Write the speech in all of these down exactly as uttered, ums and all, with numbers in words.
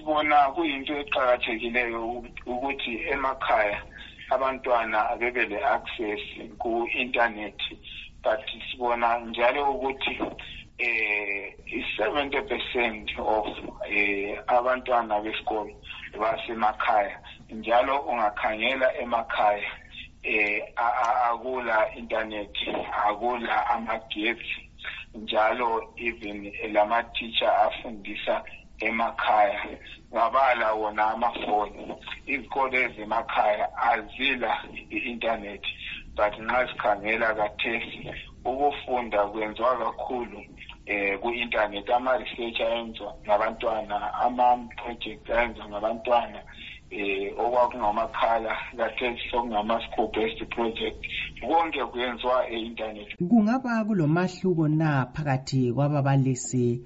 sibona kuyinto eqhakathekileyo ukuthi emakhaya abantwana bebe le access ku internet, but sibona njalo ukuthi eh seventy percent of eh abantwana besikolo basemakhaya, njalo ungakhangela emakhaya eh akula internet, akula amagetsi, njalo even lama teacher afundisa emakhaya ngabala wona amafoni. Izikole ezemakhaya azila i-internet, but nxa sikhangela kathesi ukufunda kwenziwa kakhulu eh ku-internet. Ama-research ayenzwa ngabantwana, ama-project ayenzwa ngabantwana, eh okwakungamakhala kathesi sokungama-school based project, konke kwenziwa e-internet. Kungaba kulomahluko na phakathi kwababalisi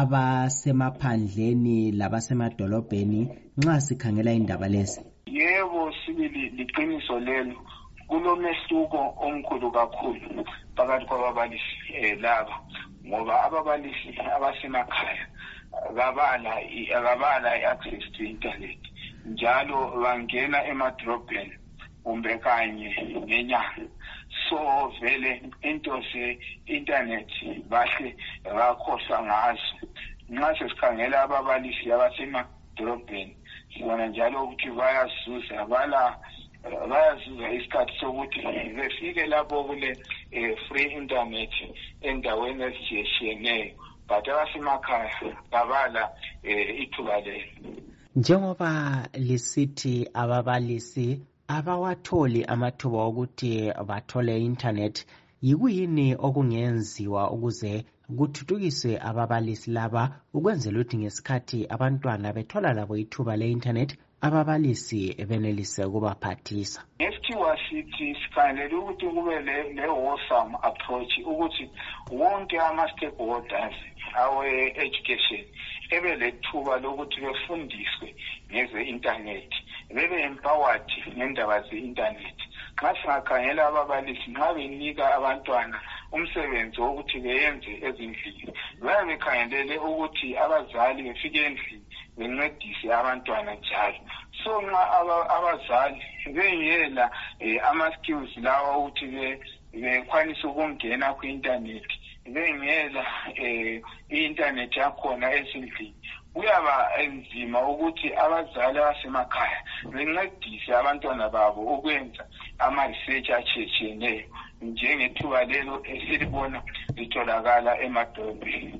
abasemaphandleni labasemadolobheni nxa sikhangela indaba lezi? Yebo, sibili liqiniso lelo. Kulomehluko omkhulu kakhulu phakathi kwababalisi eh laba, ngoba ababalisi abasemakhaya babala ababala i-access to internet, njalo bangena emadrobheni kumbe kanye ngenyanga. So vele into se internet bahle bakhohlwa ngazo. Nxa sesikhangela ababalisi abasemadrobheni sibona njalo ukuthi bayazuza, bala bayazuza isikhathi sokuthi befike lapho kule free internet endaweni ezitshiyeneyo, but abasemakhaya babala ithuba lelo. Njengoba lisithi ababalisi abawatholi amathuba okuthi bathole internet, yikuyini okungenziwa ukuze kuthuthukiswe ababalisi laba ukwenzela ukuthi ngesikhathi abantwana bethola labo ithuba le-internet ababalisi benelise ukubaphathisa? Ngesikhiwa sithi sifanele ukuthi kube le-wholesome approach, ukuthi wonke ama-stakeholders awe-education ebe lethuba lokuthi befundiswe ngeze-internet, bebe empowered ngendaba ze-internet. Nxa singakhangela ababalisi nxa benika abantwana umsebenzi wokuthi beyenze ezindlini, bayabe bekhangelele ukuthi abazali befike endlini bencedise abantwana njalo. So nxa abazali bengela ama-skills lawa ukuthi bekwanise ukungena ku-internet, bengela i-internet yakhona ezindlini, kuyaba enzima ukuthi abazali abasemakhaya bencedise abantwana babo ukwenza ama-research atshiyetshiyeneyo njengethuba lelo esilibona litholakala emadolobheni.